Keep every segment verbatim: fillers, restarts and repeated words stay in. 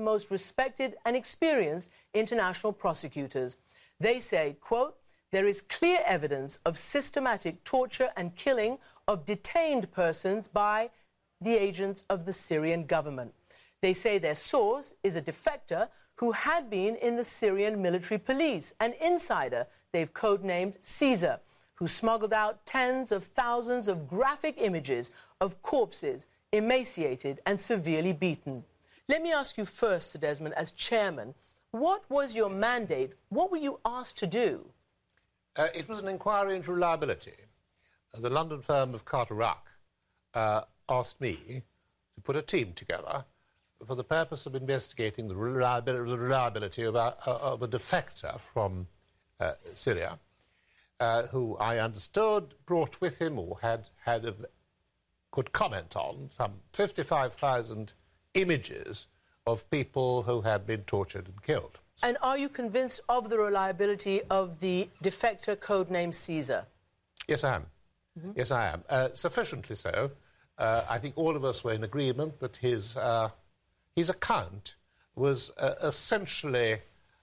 most respected and experienced international prosecutors. They say, quote, there is clear evidence of systematic torture and killing of detained persons by the agents of the Syrian government. They say their source is a defector who had been in the Syrian military police, an insider they've codenamed Caesar, who smuggled out tens of thousands of graphic images of corpses, emaciated and severely beaten. Let me ask you first, Sir Desmond, as chairman, what was your mandate? What were you asked to do? Uh, it was an inquiry into reliability. Uh, the London firm of Carter Ruck uh, asked me to put a team together for the purpose of investigating the reliability, the reliability of, a, of a defector from uh, Syria, uh, who I understood brought with him or had, had a, could comment on some fifty-five thousand images of people who had been tortured and killed. And are you convinced of the reliability of the defector codenamed Caesar? Yes, I am. Mm-hmm. Yes, I am. Uh, sufficiently so. Uh, I think all of us were in agreement that his, uh, his account was uh, essentially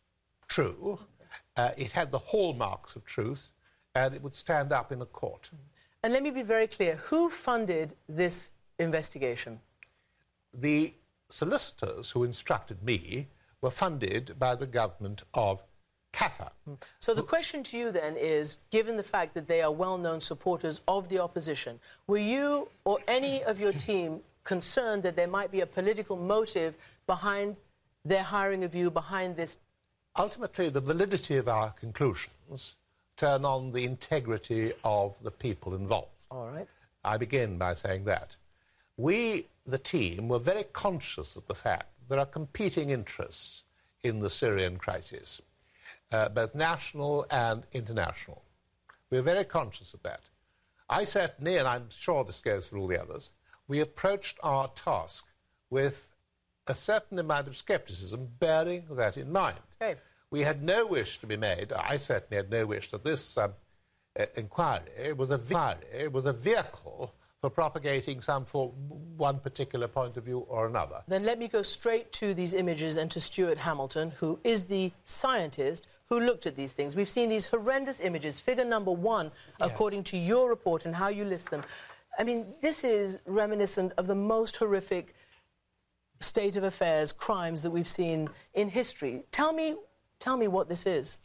true. Uh, it had the hallmarks of truth, and it would stand up in a court. And let me be very clear. Who funded this investigation? The solicitors who instructed me were funded by the government of Qatar. So the question to you then is, given the fact that they are well-known supporters of the opposition, were you or any of your team concerned that there might be a political motive behind their hiring of you, behind this? Ultimately, the validity of our conclusions turn on the integrity of the people involved. All right. I begin by saying that. We, the team, were very conscious of the fact that there are competing interests in the Syrian crisis, uh, both national and international. We're very conscious of that. I certainly, and I'm sure this goes for all the others, we approached our task with a certain amount of scepticism, bearing that in mind. Okay. We had no wish to be made, I certainly had no wish that this um, uh, inquiry was a, inquiry was a vehicle for propagating some for one particular point of view or another. Then let me go straight to these images and to Stuart Hamilton, who is the scientist who looked at these things. We've seen these horrendous images, figure number one, yes, according to your report and how you list them. I mean, this is reminiscent of the most horrific state of affairs, crimes that we've seen in history. Tell me, tell me what this is.